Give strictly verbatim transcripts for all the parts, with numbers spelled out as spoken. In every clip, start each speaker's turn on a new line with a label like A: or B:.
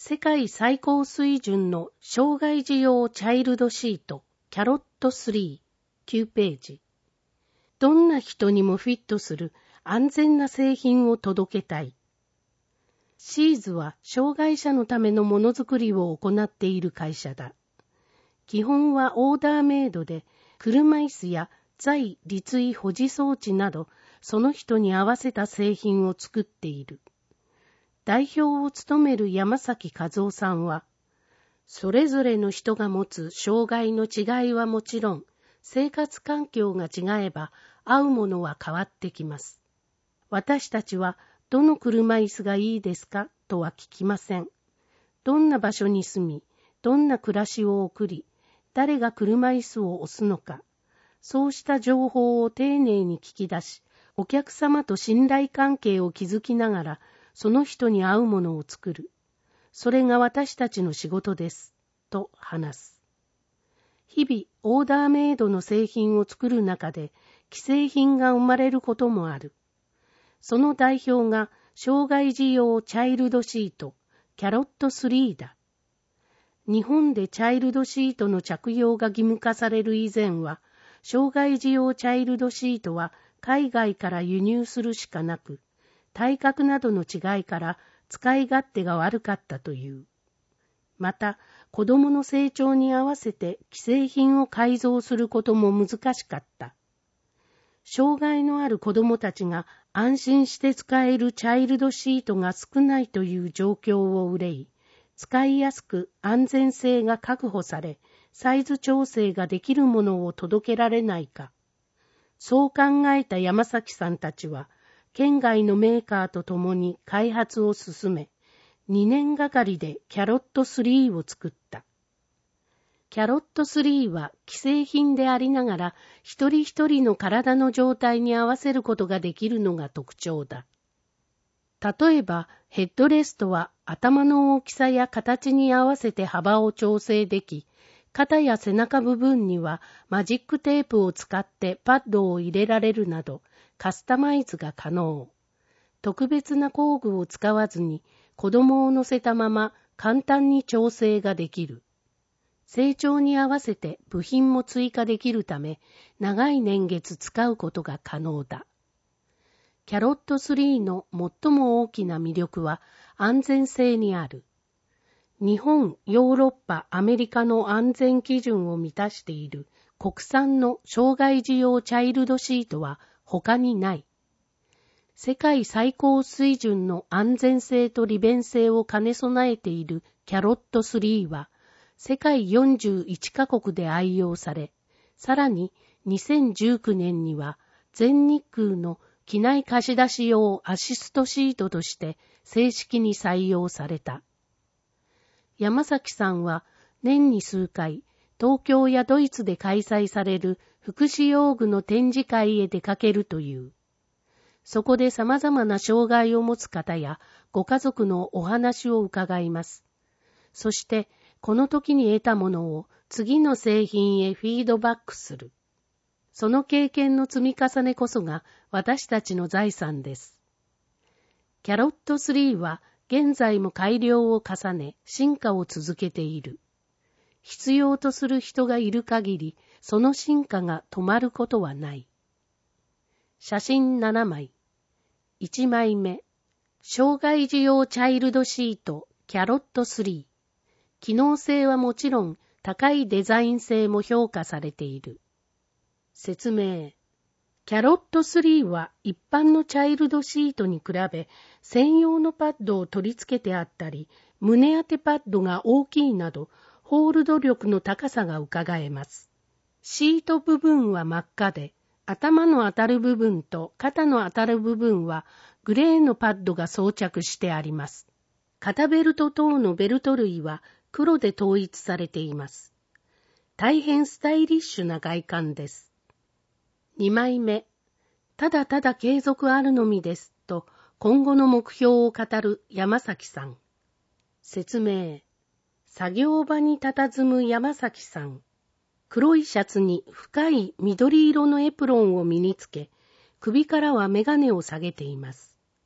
A: 世界最高水準の障害児用チャイルドシート、キャロットスリー、きゅうページ。どんな人にもフィットする安全な製品を届けたい。シーズは障害者のためのものづくりを行っている会社だ。基本はオーダーメイドで、車椅子や座位立位保持装置など、その人に合わせた製品を作っている。代表を務める山崎和夫さんは、それぞれの人が持つ障害の違いはもちろん、生活環境が違えば合うものは変わってきます。私たちはどの車椅子がいいですかとは聞きません。どんな場所に住み、どんな暮らしを送り、誰が車椅子を押すのか、そうした情報を丁寧に聞き出し、お客様と信頼関係を築きながら、その人に合うものを作る。それが私たちの仕事です。と話す。日々、オーダーメイドの製品を作る中で、既製品が生まれることもある。その代表が、障害児用チャイルドシート、キャロットスリーだ。日本でチャイルドシートの着用が義務化される以前は、障害児用チャイルドシートは海外から輸入するしかなく、体格などの違いから使い勝手が悪かったという。また、子供の成長に合わせて既製品を改造することも難しかった。障害のある子供たちが安心して使えるチャイルドシートが少ないという状況を憂い、使いやすく安全性が確保され、サイズ調整ができるものを届けられないか。そう考えた山崎さんたちは、県外のメーカーと共に開発を進め、にねんがかりでキャロットスリーを作った。キャロットスリーは既製品でありながら、一人一人の体の状態に合わせることができるのが特徴だ。例えば、ヘッドレストは頭の大きさや形に合わせて幅を調整でき、肩や背中部分にはマジックテープを使ってパッドを入れられるなど、カスタマイズが可能。特別な工具を使わずに子供を乗せたまま簡単に調整ができる。成長に合わせて部品も追加できるため、長い年月使うことが可能だ。キャロットスリーの最も大きな魅力は安全性にある。日本、ヨーロッパ、アメリカの安全基準を満たしている国産の障害児用チャイルドシートは他にない。世界最高水準の安全性と利便性を兼ね備えているキャロットスリーは、世界よんじゅういちカ国で愛用され、さらににせんじゅうきゅうねんには全日空の機内貸し出し用アシストシートとして正式に採用された。山崎さんは年に数回、東京やドイツで開催される福祉用具の展示会へ出かけるという。そこで様々な障害を持つ方やご家族のお話を伺います。そして、この時に得たものを次の製品へフィードバックする。その経験の積み重ねこそが私たちの財産です。キャロットスリーは現在も改良を重ね進化を続けている。必要とする人がいる限り、その進化が止まることはない。写真ななまい。いちまいめ。障害児用チャイルドシートキャロットスリー。機能性はもちろん高いデザイン性も評価されている。説明。キャロットスリーは一般のチャイルドシートに比べ専用のパッドを取り付けてあったり、胸当てパッドが大きいなどホールド力の高さがうかがえます。シート部分は真っ赤で、頭の当たる部分と肩の当たる部分はグレーのパッドが装着してあります。肩ベルト等のベルト類は黒で統一されています。大変スタイリッシュな外観です。にまいめ。ただただ継続あるのみですと今後の目標を語る山崎さん。説明。作業場に佇む山崎さん。黒いシャツに深い緑色のエプロンを身につけ、首からはメガネを下げています。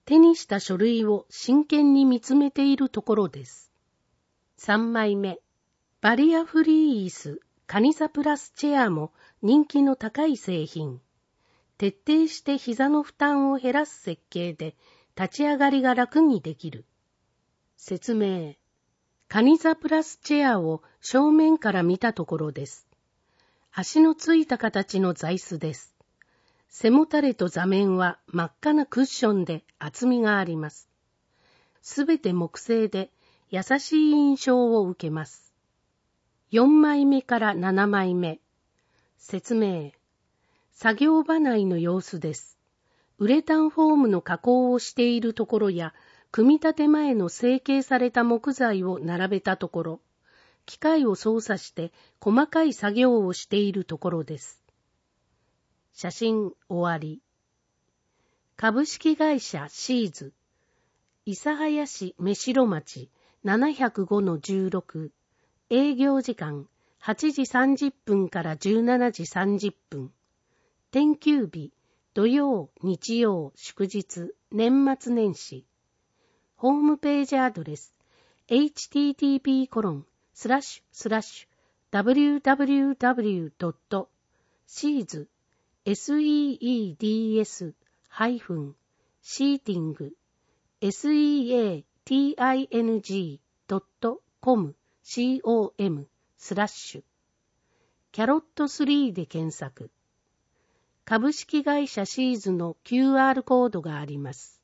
A: 手にした書類を真剣に見つめているところです。さんまいめ、バリアフリー椅子カニザプラスチェアも人気の高い製品。徹底して膝の負担を減らす設計で立ち上がりが楽にできる。説明。カニザプラスチェアを正面から見たところです。足のついた形の座椅子です。背もたれと座面は真っ赤なクッションで厚みがあります。すべて木製で優しい印象を受けます。よんまいめからななまいめ。説明。作業場内の様子です。ウレタンフォームの加工をしているところや、組み立て前の成形された木材を並べたところ、機械を操作して細かい作業をしているところです。写真終わり。株式会社シーズ、諫早市目白町 ななひゃくごのじゅうろく、営業時間はちじさんじゅっぷんからじゅうしちじさんじゅっぷん。天休日、土曜、日曜、祝日、年末年始。ホームページアドレス、エイチティーティーピーコロンスラッシュスラッシュダブリューダブリューダブリュードットシーズセーハイフンシーティングセーティーアイエヌジードットコムスラッシュキャロットスリーで検索。株式会社シーズの キューアール コードがあります。